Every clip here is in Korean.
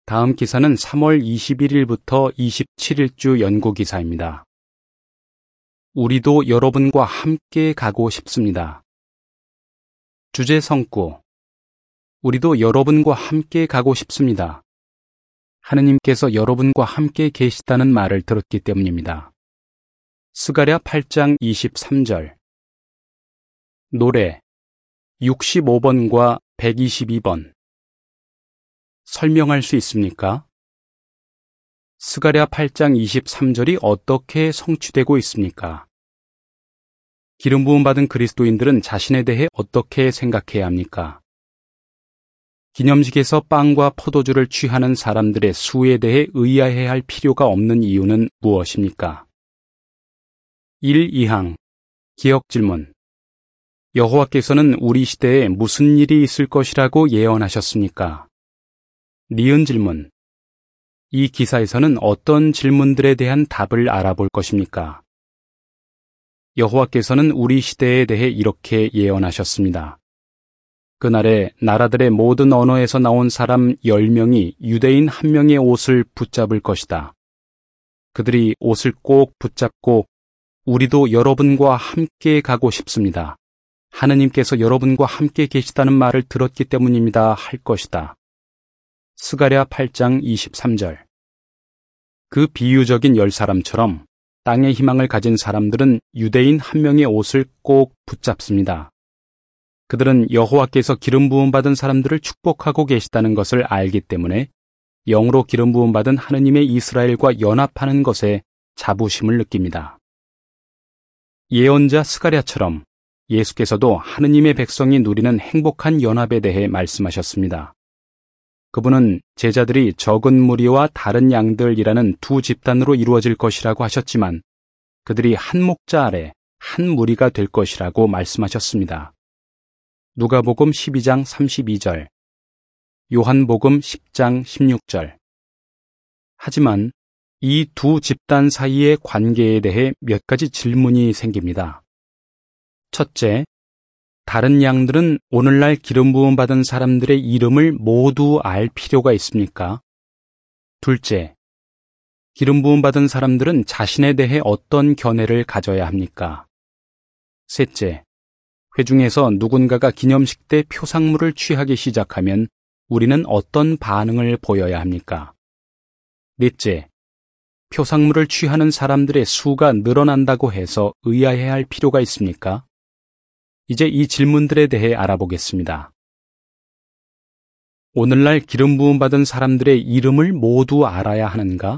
다음 기사는 3월 21일부터 27일주 연구기사입니다. 우리도 여러분과 함께 가고 싶습니다. 주제 성구. 우리도 여러분과 함께 가고 싶습니다. 하느님께서 여러분과 함께 계시다는 말을 들었기 때문입니다. 스가랴 8장 23절. 노래 65번과 122번. 설명할 수 있습니까? 스가랴 8장 23절이 어떻게 성취되고 있습니까? 기름 부음 받은 그리스도인들은 자신에 대해 어떻게 생각해야 합니까? 기념식에서 빵과 포도주를 취하는 사람들의 수에 대해 의아해야 할 필요가 없는 이유는 무엇입니까? 1. 2항 기억 질문. 여호와께서는 우리 시대에 무슨 일이 있을 것이라고 예언하셨습니까? 니은 질문. 이 기사에서는 어떤 질문들에 대한 답을 알아볼 것입니까? 여호와께서는 우리 시대에 대해 이렇게 예언하셨습니다. 그날에 나라들의 모든 언어에서 나온 사람 10명이 유대인 1명의 옷을 붙잡을 것이다. 그들이 옷을 꼭 붙잡고 우리도 여러분과 함께 가고 싶습니다. 하느님께서 여러분과 함께 계시다는 말을 들었기 때문입니다. 할 것이다. 스가랴 8장 23절. 그 비유적인 10사람처럼 땅의 희망을 가진 사람들은 유대인 1명의 옷을 꼭 붙잡습니다. 그들은 여호와께서 기름 부음 받은 사람들을 축복하고 계시다는 것을 알기 때문에 영으로 기름 부음 받은 하느님의 이스라엘과 연합하는 것에 자부심을 느낍니다. 예언자 스가랴처럼 예수께서도 하느님의 백성이 누리는 행복한 연합에 대해 말씀하셨습니다. 그분은 제자들이 적은 무리와 다른 양들이라는 두 집단으로 이루어질 것이라고 하셨지만 그들이 한 목자 아래 한 무리가 될 것이라고 말씀하셨습니다. 누가복음 12장 32절, 요한복음 10장 16절. 하지만 이 두 집단 사이의 관계에 대해 몇 가지 질문이 생깁니다. 첫째, 다른 양들은 오늘날 기름 부음 받은 사람들의 이름을 모두 알 필요가 있습니까? 둘째, 기름 부음 받은 사람들은 자신에 대해 어떤 견해를 가져야 합니까? 셋째, 회중에서 누군가가 기념식 때 표상물을 취하기 시작하면 우리는 어떤 반응을 보여야 합니까? 넷째, 표상물을 취하는 사람들의 수가 늘어난다고 해서 의아해야 할 필요가 있습니까? 이제 이 질문들에 대해 알아보겠습니다. 오늘날 기름 부음 받은 사람들의 이름을 모두 알아야 하는가?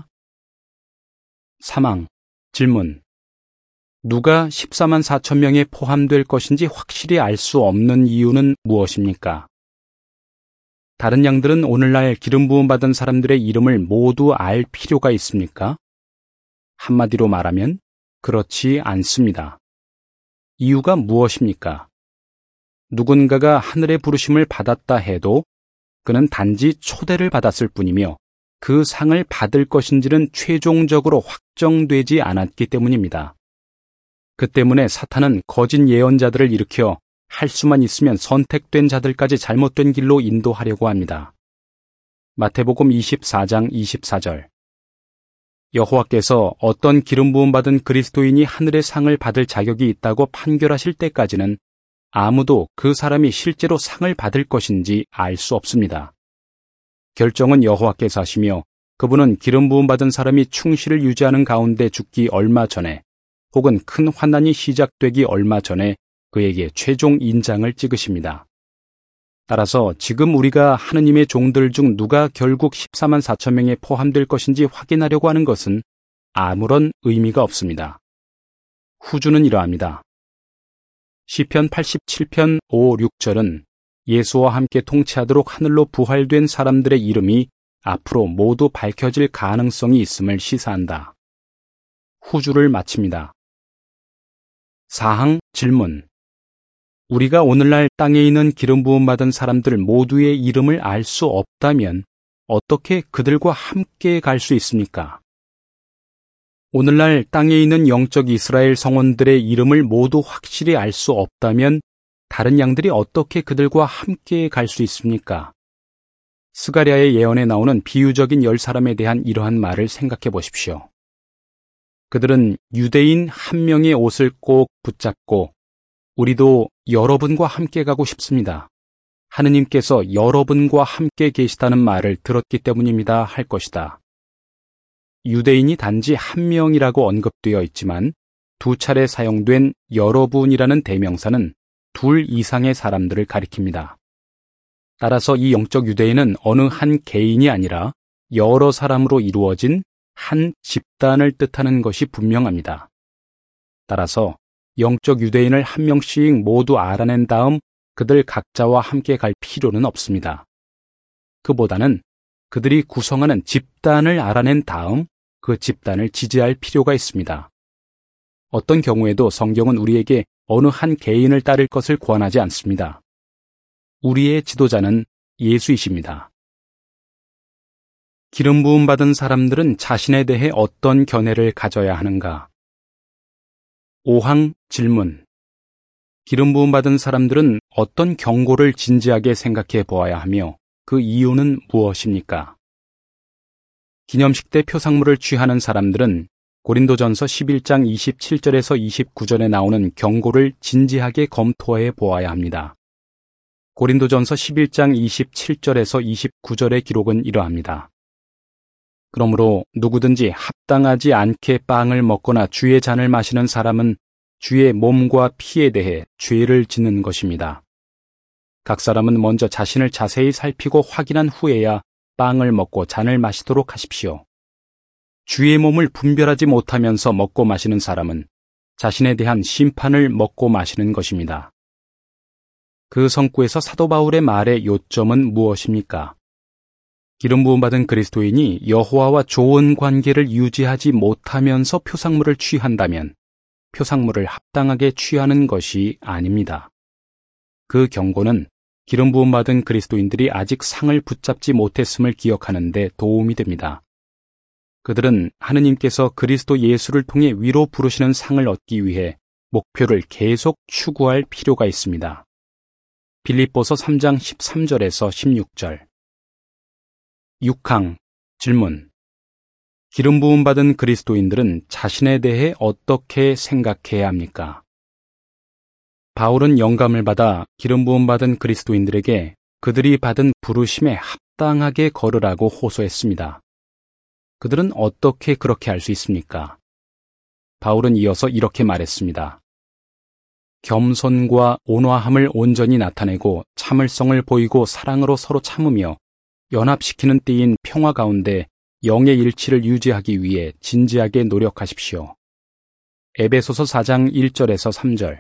3항 질문. 누가 14만 4천 명에 포함될 것인지 확실히 알 수 없는 이유는 무엇입니까? 다른 양들은 오늘날 기름 부음 받은 사람들의 이름을 모두 알 필요가 있습니까? 한마디로 말하면 그렇지 않습니다. 이유가 무엇입니까? 누군가가 하늘의 부르심을 받았다 해도 그는 단지 초대를 받았을 뿐이며 그 상을 받을 것인지는 최종적으로 확정되지 않았기 때문입니다. 그 때문에 사탄은 거짓 예언자들을 일으켜 할 수만 있으면 선택된 자들까지 잘못된 길로 인도하려고 합니다. 마태복음 24장 24절. 여호와께서 어떤 기름 부음 받은 그리스도인이 하늘의 상을 받을 자격이 있다고 판결하실 때까지는 아무도 그 사람이 실제로 상을 받을 것인지 알 수 없습니다. 결정은 여호와께서 하시며 그분은 기름 부음 받은 사람이 충실을 유지하는 가운데 죽기 얼마 전에 혹은 큰 환난이 시작되기 얼마 전에 그에게 최종 인장을 찍으십니다. 따라서 지금 우리가 하느님의 종들 중 누가 결국 14만 4천 명에 포함될 것인지 확인하려고 하는 것은 아무런 의미가 없습니다. 후주는 이러합니다. 시편 87편 5, 6절은 예수와 함께 통치하도록 하늘로 부활된 사람들의 이름이 앞으로 모두 밝혀질 가능성이 있음을 시사한다. 후주를 마칩니다. 4항 질문. 우리가 오늘날 땅에 있는 기름 부음 받은 사람들 모두의 이름을 알 수 없다면 어떻게 그들과 함께 갈 수 있습니까? 오늘날 땅에 있는 영적 이스라엘 성원들의 이름을 모두 확실히 알 수 없다면 다른 양들이 어떻게 그들과 함께 갈 수 있습니까? 스가랴의 예언에 나오는 비유적인 10사람에 대한 이러한 말을 생각해 보십시오. 그들은 유대인 한 명의 옷을 꼭 붙잡고 우리도 여러분과 함께 가고 싶습니다. 하느님께서 여러분과 함께 계시다는 말을 들었기 때문입니다. 할 것이다. 유대인이 단지 한 명이라고 언급되어 있지만 두 차례 사용된 여러분이라는 대명사는 둘 이상의 사람들을 가리킵니다. 따라서 이 영적 유대인은 어느 한 개인이 아니라 여러 사람으로 이루어진 한 집단을 뜻하는 것이 분명합니다. 따라서 영적 유대인을 한 명씩 모두 알아낸 다음 그들 각자와 함께 갈 필요는 없습니다. 그보다는 그들이 구성하는 집단을 알아낸 다음 그 집단을 지지할 필요가 있습니다. 어떤 경우에도 성경은 우리에게 어느 한 개인을 따를 것을 권하지 않습니다. 우리의 지도자는 예수이십니다. 기름 부음 받은 사람들은 자신에 대해 어떤 견해를 가져야 하는가? 5항 질문. 기름 부음 받은 사람들은 어떤 경고를 진지하게 생각해 보아야 하며 그 이유는 무엇입니까? 기념식 때 표상물을 취하는 사람들은 고린도전서 11장 27절에서 29절에 나오는 경고를 진지하게 검토해 보아야 합니다. 고린도전서 11장 27절에서 29절의 기록은 이러합니다. 그러므로 누구든지 합당하지 않게 빵을 먹거나 주의 잔을 마시는 사람은 주의 몸과 피에 대해 죄를 짓는 것입니다. 각 사람은 먼저 자신을 자세히 살피고 확인한 후에야 빵을 먹고 잔을 마시도록 하십시오. 주의 몸을 분별하지 못하면서 먹고 마시는 사람은 자신에 대한 심판을 먹고 마시는 것입니다. 그 성구에서 사도 바울의 말의 요점은 무엇입니까? 기름 부음 받은 그리스도인이 여호와와 좋은 관계를 유지하지 못하면서 표상물을 취한다면 표상물을 합당하게 취하는 것이 아닙니다. 그 경고는 기름 부음 받은 그리스도인들이 아직 상을 붙잡지 못했음을 기억하는 데 도움이 됩니다. 그들은 하느님께서 그리스도 예수를 통해 위로 부르시는 상을 얻기 위해 목표를 계속 추구할 필요가 있습니다. 빌립보서 3장 13절에서 16절. 6항 질문. 기름 부음 받은 그리스도인들은 자신에 대해 어떻게 생각해야 합니까? 바울은 영감을 받아 기름 부음 받은 그리스도인들에게 그들이 받은 부르심에 합당하게 걸으라고 호소했습니다. 그들은 어떻게 그렇게 할 수 있습니까? 바울은 이어서 이렇게 말했습니다. 겸손과 온화함을 온전히 나타내고 참을성을 보이고 사랑으로 서로 참으며 연합시키는 때인 평화 가운데 영의 일치를 유지하기 위해 진지하게 노력하십시오. 에베소서 4장 1절에서 3절.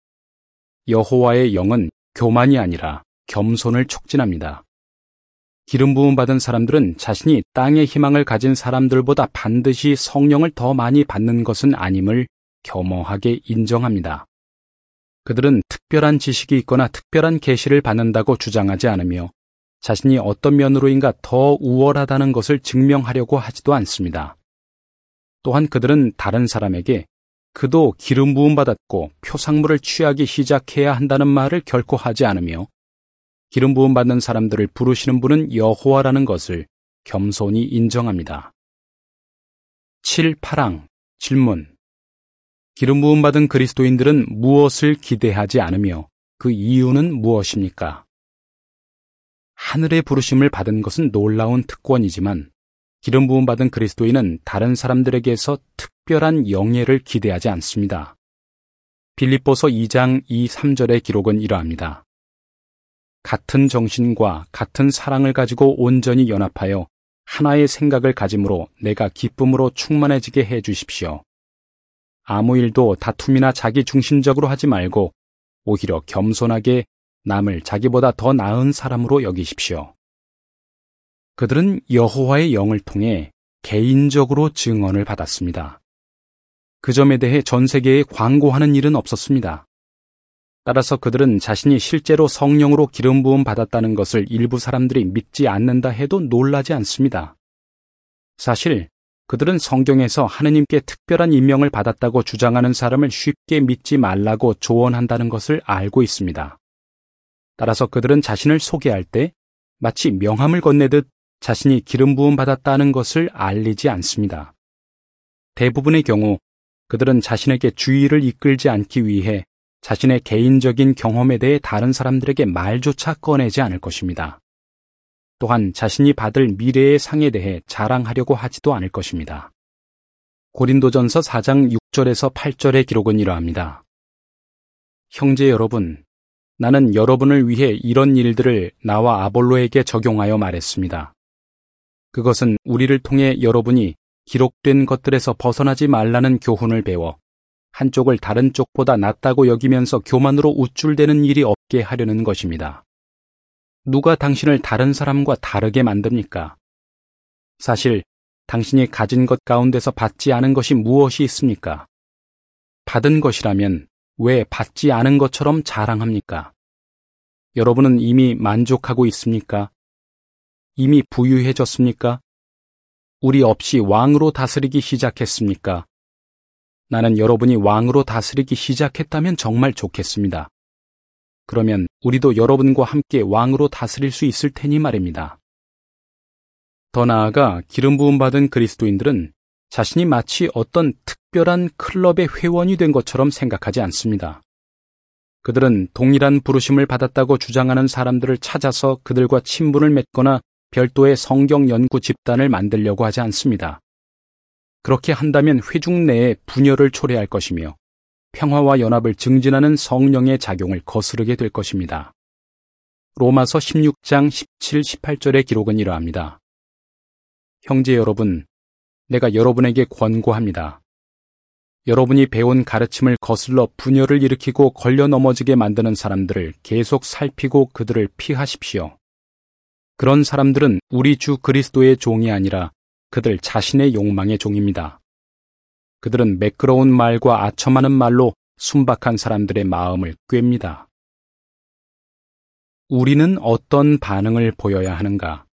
여호와의 영은 교만이 아니라 겸손을 촉진합니다. 기름 부음 받은 사람들은 자신이 땅의 희망을 가진 사람들보다 반드시 성령을 더 많이 받는 것은 아님을 겸허하게 인정합니다. 그들은 특별한 지식이 있거나 특별한 계시를 받는다고 주장하지 않으며 자신이 어떤 면으로인가 더 우월하다는 것을 증명하려고 하지도 않습니다. 또한 그들은 다른 사람에게 그도 기름 부음 받았고 표상물을 취하기 시작해야 한다는 말을 결코 하지 않으며 기름 부음 받는 사람들을 부르시는 분은 여호와라는 것을 겸손히 인정합니다. 7, 8항 질문. 기름 부음 받은 그리스도인들은 무엇을 기대하지 않으며 그 이유는 무엇입니까? 하늘의 부르심을 받은 것은 놀라운 특권이지만 기름 부음 받은 그리스도인은 다른 사람들에게서 특별한 영예를 기대하지 않습니다. 빌립보서 2장 2, 3절의 기록은 이러합니다. 같은 정신과 같은 사랑을 가지고 온전히 연합하여 하나의 생각을 가짐으로 내가 기쁨으로 충만해지게 해 주십시오. 아무 일도 다툼이나 자기 중심적으로 하지 말고 오히려 겸손하게 남을 자기보다 더 나은 사람으로 여기십시오. 그들은 여호와의 영을 통해 개인적으로 증언을 받았습니다. 그 점에 대해 전 세계에 광고하는 일은 없었습니다. 따라서 그들은 자신이 실제로 성령으로 기름 부음 받았다는 것을 일부 사람들이 믿지 않는다 해도 놀라지 않습니다. 사실 그들은 성경에서 하느님께 특별한 임명을 받았다고 주장하는 사람을 쉽게 믿지 말라고 조언한다는 것을 알고 있습니다. 따라서 그들은 자신을 소개할 때 마치 명함을 건네듯 자신이 기름 부음 받았다는 것을 알리지 않습니다. 대부분의 경우 그들은 자신에게 주의를 이끌지 않기 위해 자신의 개인적인 경험에 대해 다른 사람들에게 말조차 꺼내지 않을 것입니다. 또한 자신이 받을 미래의 상에 대해 자랑하려고 하지도 않을 것입니다. 고린도전서 4장 6절에서 8절의 기록은 이러합니다. 형제 여러분, 나는 여러분을 위해 이런 일들을 나와 아볼로에게 적용하여 말했습니다. 그것은 우리를 통해 여러분이 기록된 것들에서 벗어나지 말라는 교훈을 배워 한쪽을 다른 쪽보다 낫다고 여기면서 교만으로 우쭐대는 일이 없게 하려는 것입니다. 누가 당신을 다른 사람과 다르게 만듭니까? 사실 당신이 가진 것 가운데서 받지 않은 것이 무엇이 있습니까? 받은 것이라면 왜 받지 않은 것처럼 자랑합니까? 여러분은 이미 만족하고 있습니까? 이미 부유해졌습니까? 우리 없이 왕으로 다스리기 시작했습니까? 나는 여러분이 왕으로 다스리기 시작했다면 정말 좋겠습니다. 그러면 우리도 여러분과 함께 왕으로 다스릴 수 있을 테니 말입니다. 더 나아가 기름 부음 받은 그리스도인들은 자신이 마치 어떤 특별한 클럽의 회원이 된 것처럼 생각하지 않습니다. 그들은 동일한 부르심을 받았다고 주장하는 사람들을 찾아서 그들과 친분을 맺거나 별도의 성경 연구 집단을 만들려고 하지 않습니다. 그렇게 한다면 회중 내에 분열을 초래할 것이며 평화와 연합을 증진하는 성령의 작용을 거스르게 될 것입니다. 로마서 16장 17, 18절의 기록은 이러합니다. 형제 여러분, 내가 여러분에게 권고합니다. 여러분이 배운 가르침을 거슬러 분열을 일으키고 걸려 넘어지게 만드는 사람들을 계속 살피고 그들을 피하십시오. 그런 사람들은 우리 주 그리스도의 종이 아니라 그들 자신의 욕망의 종입니다. 그들은 매끄러운 말과 아첨하는 말로 순박한 사람들의 마음을 꿰입니다. 우리는 어떤 반응을 보여야 하는가?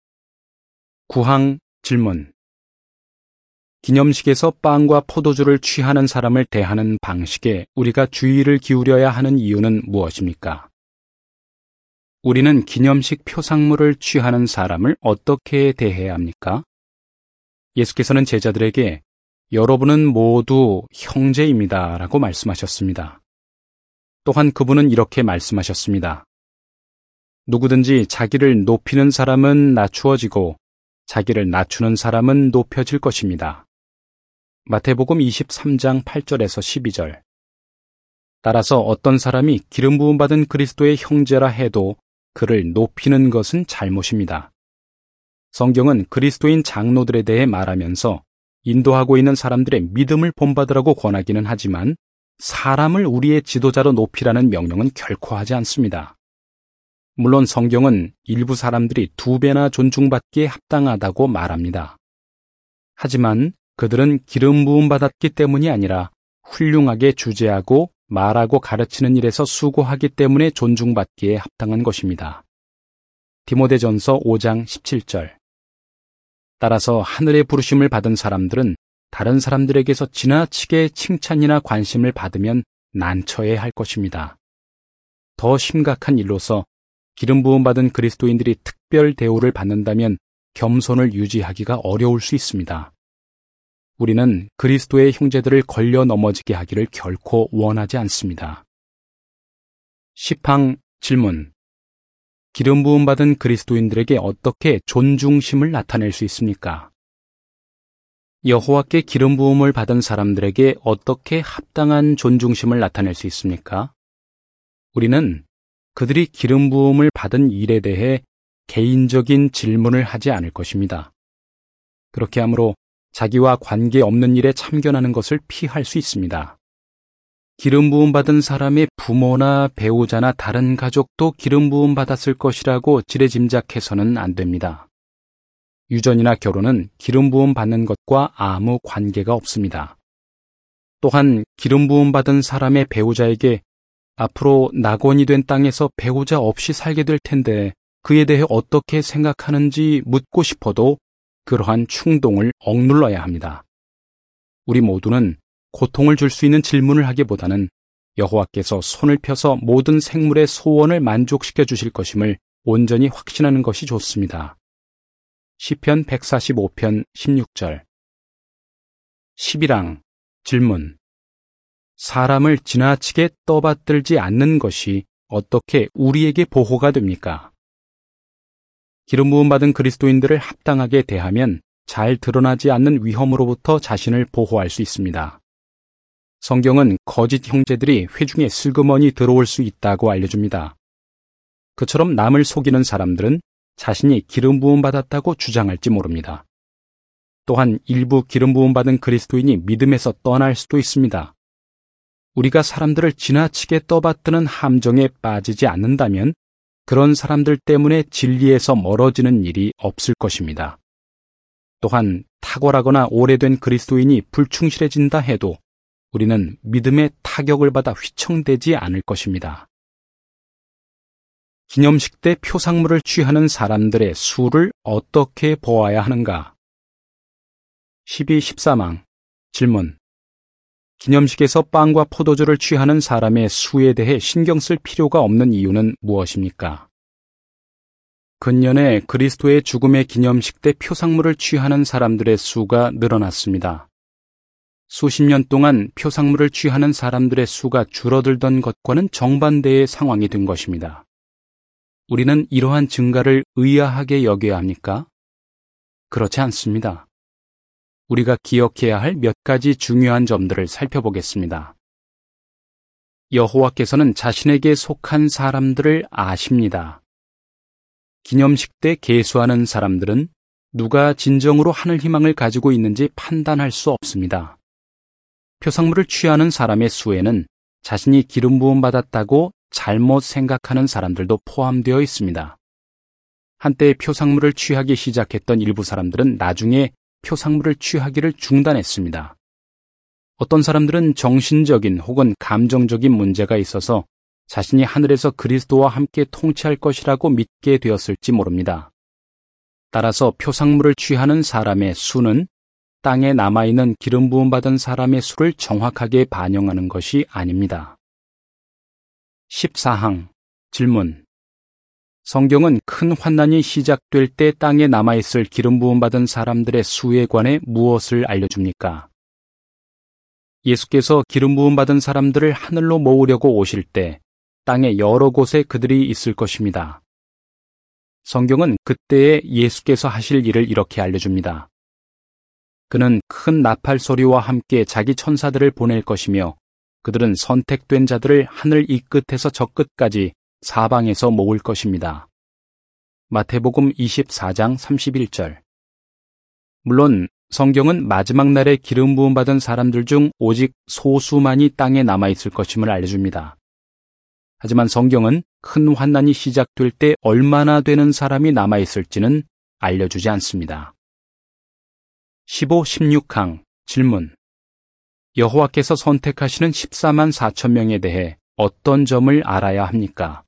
구항 질문. 기념식에서 빵과 포도주를 취하는 사람을 대하는 방식에 우리가 주의를 기울여야 하는 이유는 무엇입니까? 우리는 기념식 표상물을 취하는 사람을 어떻게 대해야 합니까? 예수께서는 제자들에게 여러분은 모두 형제입니다 라고 말씀하셨습니다. 또한 그분은 이렇게 말씀하셨습니다. 누구든지 자기를 높이는 사람은 낮추어지고 자기를 낮추는 사람은 높여질 것입니다. 마태복음 23장 8절에서 12절. 따라서 어떤 사람이 기름 부음 받은 그리스도의 형제라 해도 그를 높이는 것은 잘못입니다. 성경은 그리스도인 장로들에 대해 말하면서 인도하고 있는 사람들의 믿음을 본받으라고 권하기는 하지만 사람을 우리의 지도자로 높이라는 명령은 결코 하지 않습니다. 물론 성경은 일부 사람들이 2배나 존중받기에 합당하다고 말합니다. 하지만 그들은 기름 부음 받았기 때문이 아니라 훌륭하게 주재하고 말하고 가르치는 일에서 수고하기 때문에 존중받기에 합당한 것입니다. 디모데전서 5장 17절. 따라서 하늘의 부르심을 받은 사람들은 다른 사람들에게서 지나치게 칭찬이나 관심을 받으면 난처해 할 것입니다. 더 심각한 일로서 기름 부음 받은 그리스도인들이 특별 대우를 받는다면 겸손을 유지하기가 어려울 수 있습니다. 우리는 그리스도의 형제들을 걸려 넘어지게 하기를 결코 원하지 않습니다. 시팡 질문. 기름 부음 받은 그리스도인들에게 어떻게 존중심을 나타낼 수 있습니까? 여호와께 기름 부음을 받은 사람들에게 어떻게 합당한 존중심을 나타낼 수 있습니까? 우리는 그들이 기름 부음을 받은 일에 대해 개인적인 질문을 하지 않을 것입니다. 그렇게 하므로 자기와 관계없는 일에 참견하는 것을 피할 수 있습니다. 기름 부음 받은 사람의 부모나 배우자나 다른 가족도 기름 부음 받았을 것이라고 지레짐작해서는 안 됩니다. 유전이나 결혼은 기름 부음 받는 것과 아무 관계가 없습니다. 또한 기름 부음 받은 사람의 배우자에게 앞으로 낙원이 된 땅에서 배우자 없이 살게 될 텐데 그에 대해 어떻게 생각하는지 묻고 싶어도 그러한 충동을 억눌러야 합니다. 우리 모두는 고통을 줄 수 있는 질문을 하기보다는 여호와께서 손을 펴서 모든 생물의 소원을 만족시켜 주실 것임을 온전히 확신하는 것이 좋습니다. 시편 145편 16절. 11항 질문. 사람을 지나치게 떠받들지 않는 것이 어떻게 우리에게 보호가 됩니까? 기름 부음 받은 그리스도인들을 합당하게 대하면 잘 드러나지 않는 위험으로부터 자신을 보호할 수 있습니다. 성경은 거짓 형제들이 회중에 슬그머니 들어올 수 있다고 알려줍니다. 그처럼 남을 속이는 사람들은 자신이 기름 부음 받았다고 주장할지 모릅니다. 또한 일부 기름 부음 받은 그리스도인이 믿음에서 떠날 수도 있습니다. 우리가 사람들을 지나치게 떠받드는 함정에 빠지지 않는다면 그런 사람들 때문에 진리에서 멀어지는 일이 없을 것입니다. 또한 탁월하거나 오래된 그리스도인이 불충실해진다 해도 우리는 믿음의 타격을 받아 휘청되지 않을 것입니다. 기념식 때 표상물을 취하는 사람들의 수를 어떻게 보아야 하는가? 12, 13항 질문. 기념식에서 빵과 포도주를 취하는 사람의 수에 대해 신경 쓸 필요가 없는 이유는 무엇입니까? 근년에 그리스도의 죽음의 기념식 때 표상물을 취하는 사람들의 수가 늘어났습니다. 수십 년 동안 표상물을 취하는 사람들의 수가 줄어들던 것과는 정반대의 상황이 된 것입니다. 우리는 이러한 증가를 의아하게 여겨야 합니까? 그렇지 않습니다. 우리가 기억해야 할 몇 가지 중요한 점들을 살펴보겠습니다. 여호와께서는 자신에게 속한 사람들을 아십니다. 기념식 때 계수하는 사람들은 누가 진정으로 하늘 희망을 가지고 있는지 판단할 수 없습니다. 표상물을 취하는 사람의 수에는 자신이 기름 부음 받았다고 잘못 생각하는 사람들도 포함되어 있습니다. 한때 표상물을 취하기 시작했던 일부 사람들은 나중에 표상물을 취하기를 중단했습니다. 어떤 사람들은 정신적인 혹은 감정적인 문제가 있어서 자신이 하늘에서 그리스도와 함께 통치할 것이라고 믿게 되었을지 모릅니다. 따라서 표상물을 취하는 사람의 수는 땅에 남아있는 기름 부음 받은 사람의 수를 정확하게 반영하는 것이 아닙니다. 14항 질문. 성경은 큰 환난이 시작될 때 땅에 남아있을 기름 부음 받은 사람들의 수에 관해 무엇을 알려줍니까? 예수께서 기름 부음 받은 사람들을 하늘로 모으려고 오실 때 땅의 여러 곳에 그들이 있을 것입니다. 성경은 그때에 예수께서 하실 일을 이렇게 알려줍니다. 그는 큰 나팔 소리와 함께 자기 천사들을 보낼 것이며 그들은 선택된 자들을 하늘 이 끝에서 저 끝까지 사방에서 모을 것입니다. 마태복음 24장 31절. 물론 성경은 마지막 날에 기름 부음 받은 사람들 중 오직 소수만이 땅에 남아있을 것임을 알려줍니다. 하지만 성경은 큰 환난이 시작될 때 얼마나 되는 사람이 남아있을지는 알려주지 않습니다. 15, 16항 질문. 여호와께서 선택하시는 14만 4천 명에 대해 어떤 점을 알아야 합니까?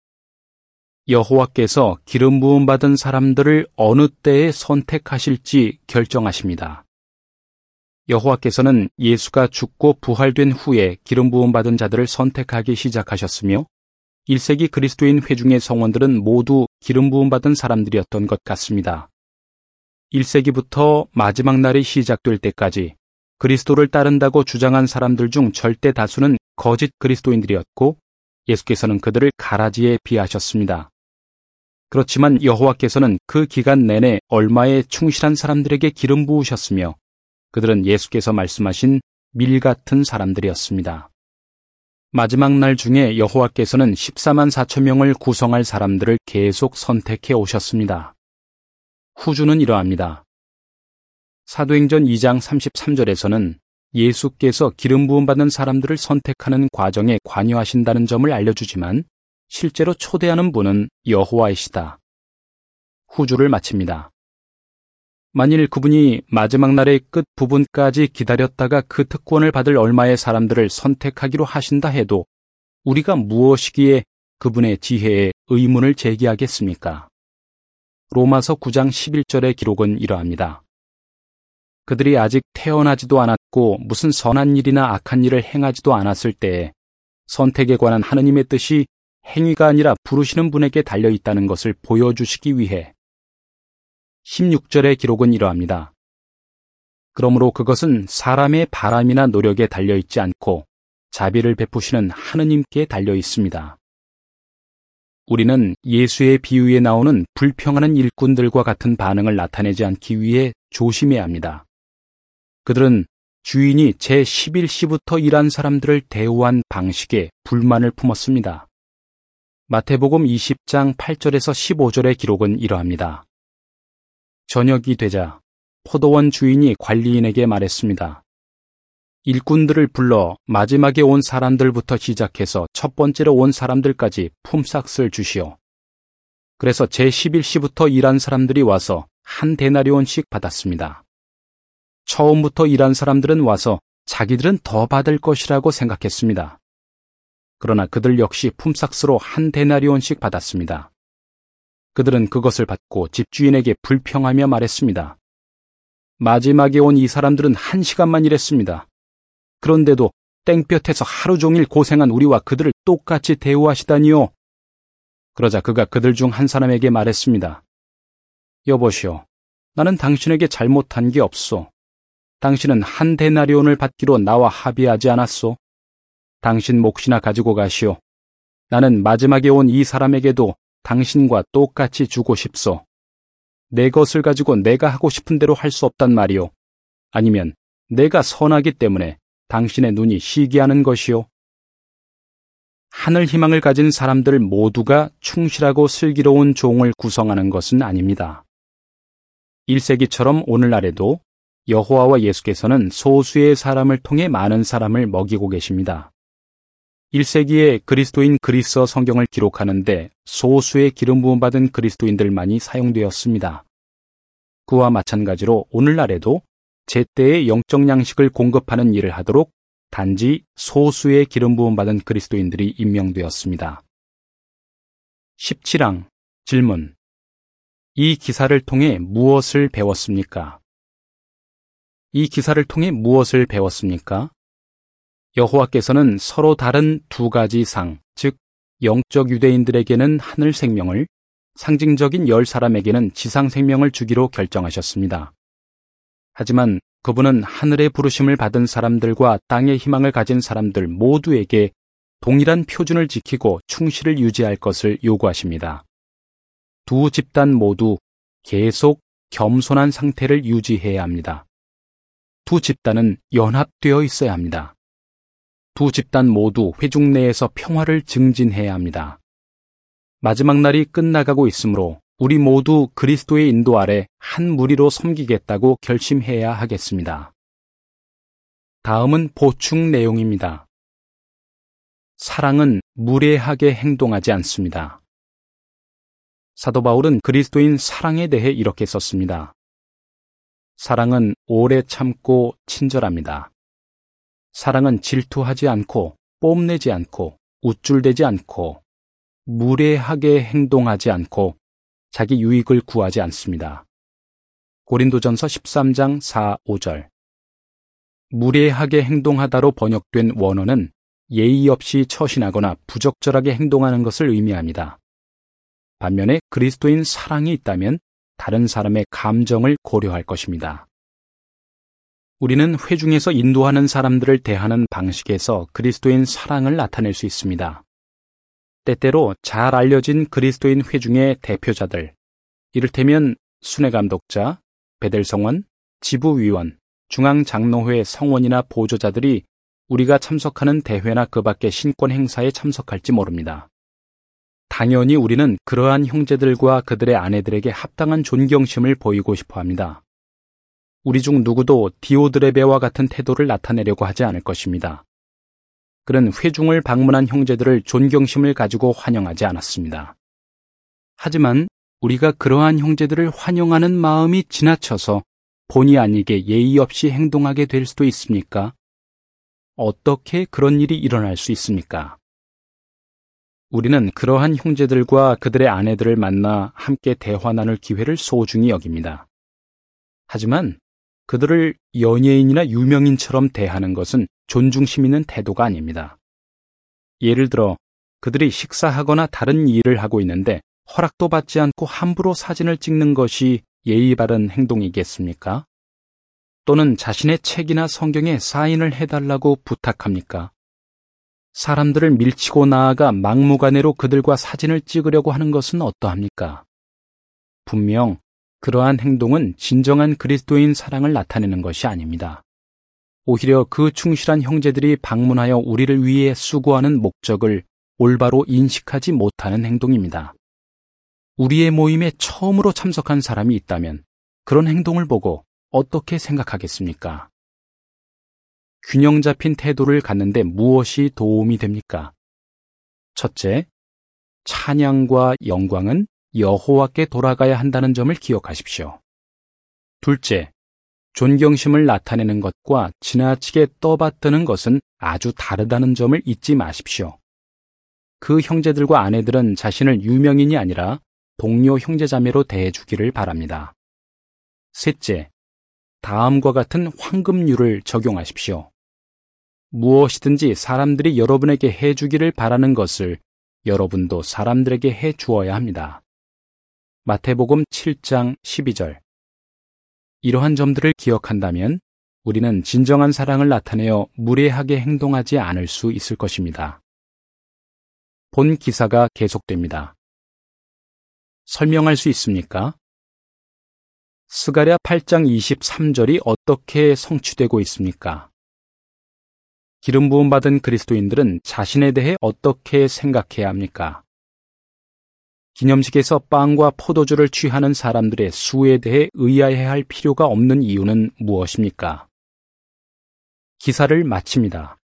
여호와께서 기름 부음 받은 사람들을 어느 때에 선택하실지 결정하십니다. 여호와께서는 예수가 죽고 부활된 후에 기름 부음 받은 자들을 선택하기 시작하셨으며 1세기 그리스도인 회중의 성원들은 모두 기름 부음 받은 사람들이었던 것 같습니다. 1세기부터 마지막 날이 시작될 때까지 그리스도를 따른다고 주장한 사람들 중 절대 다수는 거짓 그리스도인들이었고 예수께서는 그들을 가라지에 비하셨습니다. 그렇지만 여호와께서는 그 기간 내내 얼마에 충실한 사람들에게 기름 부으셨으며 그들은 예수께서 말씀하신 밀 같은 사람들이었습니다. 마지막 날 중에 여호와께서는 14만 4천 명을 구성할 사람들을 계속 선택해 오셨습니다. 후주는 이러합니다. 사도행전 2장 33절에서는 예수께서 기름 부음 받는 사람들을 선택하는 과정에 관여하신다는 점을 알려주지만 실제로 초대하는 분은 여호와이시다. 후주를 마칩니다. 만일 그분이 마지막 날의 끝 부분까지 기다렸다가 그 특권을 받을 얼마의 사람들을 선택하기로 하신다 해도 우리가 무엇이기에 그분의 지혜에 의문을 제기하겠습니까? 로마서 9장 11절의 기록은 이러합니다. 그들이 아직 태어나지도 않았고 무슨 선한 일이나 악한 일을 행하지도 않았을 때에 선택에 관한 하느님의 뜻이 행위가 아니라 부르시는 분에게 달려 있다는 것을 보여주시기 위해 16절의 기록은 이러합니다. 그러므로 그것은 사람의 바람이나 노력에 달려 있지 않고 자비를 베푸시는 하느님께 달려 있습니다. 우리는 예수의 비유에 나오는 불평하는 일꾼들과 같은 반응을 나타내지 않기 위해 조심해야 합니다. 그들은 주인이 제11시부터 일한 사람들을 대우한 방식에 불만을 품었습니다. 마태복음 20장 8절에서 15절의 기록은 이러합니다. 저녁이 되자 포도원 주인이 관리인에게 말했습니다. 일꾼들을 불러 마지막에 온 사람들부터 시작해서 첫 번째로 온 사람들까지 품삯을 주시오. 그래서 제11시부터 일한 사람들이 와서 한 데나리온씩 받았습니다. 처음부터 일한 사람들은 와서 자기들은 더 받을 것이라고 생각했습니다. 그러나 그들 역시 품삯으로 한 데나리온씩 받았습니다. 그들은 그것을 받고 집주인에게 불평하며 말했습니다. 마지막에 온 이 사람들은 1시간만 일했습니다. 그런데도 땡볕에서 하루 종일 고생한 우리와 그들을 똑같이 대우하시다니요. 그러자 그가 그들 중 한 사람에게 말했습니다. 여보시오, 나는 당신에게 잘못한 게 없소. 당신은 한 데나리온을 받기로 나와 합의하지 않았소. 당신 몫이나 가지고 가시오. 나는 마지막에 온 이 사람에게도 당신과 똑같이 주고 싶소. 내 것을 가지고 내가 하고 싶은 대로 할 수 없단 말이오. 아니면 내가 선하기 때문에 당신의 눈이 시기 하는 것이오. 하늘 희망을 가진 사람들 모두가 충실하고 슬기로운 종을 구성하는 것은 아닙니다. 1세기처럼 오늘날에도 여호와와 예수께서는 소수의 사람을 통해 많은 사람을 먹이고 계십니다. 1세기에 그리스도인 그리스어 성경을 기록하는데 소수의 기름 부음 받은 그리스도인들만이 사용되었습니다. 그와 마찬가지로 오늘날에도 제때의 영적 양식을 공급하는 일을 하도록 단지 소수의 기름 부음 받은 그리스도인들이 임명되었습니다. 17항 질문. 이 기사를 통해 무엇을 배웠습니까? 이 기사를 통해 무엇을 배웠습니까? 여호와께서는 서로 다른 두 가지 상, 즉 영적 유대인들에게는 하늘 생명을, 상징적인 10사람에게는 지상 생명을 주기로 결정하셨습니다. 하지만 그분은 하늘의 부르심을 받은 사람들과 땅의 희망을 가진 사람들 모두에게 동일한 표준을 지키고 충실을 유지할 것을 요구하십니다. 두 집단 모두 계속 겸손한 상태를 유지해야 합니다. 두 집단은 연합되어 있어야 합니다. 두 집단 모두 회중 내에서 평화를 증진해야 합니다. 마지막 날이 끝나가고 있으므로 우리 모두 그리스도의 인도 아래 한 무리로 섬기겠다고 결심해야 하겠습니다. 다음은 보충 내용입니다. 사랑은 무례하게 행동하지 않습니다. 사도 바울은 그리스도인 사랑에 대해 이렇게 썼습니다. 사랑은 오래 참고 친절합니다. 사랑은 질투하지 않고 뽐내지 않고 우쭐대지 않고 무례하게 행동하지 않고 자기 유익을 구하지 않습니다. 고린도전서 13장 4, 5절. 무례하게 행동하다로 번역된 원어는 예의 없이 처신하거나 부적절하게 행동하는 것을 의미합니다. 반면에 그리스도인 사랑이 있다면 다른 사람의 감정을 고려할 것입니다. 우리는 회중에서 인도하는 사람들을 대하는 방식에서 그리스도인 사랑을 나타낼 수 있습니다. 때때로 잘 알려진 그리스도인 회중의 대표자들, 이를테면 순회감독자, 베델성원, 지부위원, 중앙장로회 성원이나 보조자들이 우리가 참석하는 대회나 그 밖의 신권 행사에 참석할지 모릅니다. 당연히 우리는 그러한 형제들과 그들의 아내들에게 합당한 존경심을 보이고 싶어 합니다. 우리 중 누구도 디오드레베와 같은 태도를 나타내려고 하지 않을 것입니다. 그는 회중을 방문한 형제들을 존경심을 가지고 환영하지 않았습니다. 하지만 우리가 그러한 형제들을 환영하는 마음이 지나쳐서 본의 아니게 예의 없이 행동하게 될 수도 있습니까? 어떻게 그런 일이 일어날 수 있습니까? 우리는 그러한 형제들과 그들의 아내들을 만나 함께 대화 나눌 기회를 소중히 여깁니다. 하지만 그들을 연예인이나 유명인처럼 대하는 것은 존중심 있는 태도가 아닙니다. 예를 들어 그들이 식사하거나 다른 일을 하고 있는데 허락도 받지 않고 함부로 사진을 찍는 것이 예의 바른 행동이겠습니까? 또는 자신의 책이나 성경에 사인을 해달라고 부탁합니까? 사람들을 밀치고 나아가 막무가내로 그들과 사진을 찍으려고 하는 것은 어떠합니까? 분명 그러한 행동은 진정한 그리스도인 사랑을 나타내는 것이 아닙니다. 오히려 그 충실한 형제들이 방문하여 우리를 위해 수고하는 목적을 올바로 인식하지 못하는 행동입니다. 우리의 모임에 처음으로 참석한 사람이 있다면 그런 행동을 보고 어떻게 생각하겠습니까? 균형 잡힌 태도를 갖는데 무엇이 도움이 됩니까? 첫째, 찬양과 영광은 여호와께 돌아가야 한다는 점을 기억하십시오. 둘째, 존경심을 나타내는 것과 지나치게 떠받드는 것은 아주 다르다는 점을 잊지 마십시오. 그 형제들과 아내들은 자신을 유명인이 아니라 동료 형제자매로 대해주기를 바랍니다. 셋째, 다음과 같은 황금률을 적용하십시오. 무엇이든지 사람들이 여러분에게 해주기를 바라는 것을 여러분도 사람들에게 해주어야 합니다. 마태복음 7장 12절. 이러한 점들을 기억한다면 우리는 진정한 사랑을 나타내어 무례하게 행동하지 않을 수 있을 것입니다. 본 기사가 계속됩니다. 설명할 수 있습니까? 스가랴 8장 23절이 어떻게 성취되고 있습니까? 기름 부음 받은 그리스도인들은 자신에 대해 어떻게 생각해야 합니까? 기념식에서 빵과 포도주를 취하는 사람들의 수에 대해 의아해할 필요가 없는 이유는 무엇입니까? 기사를 마칩니다.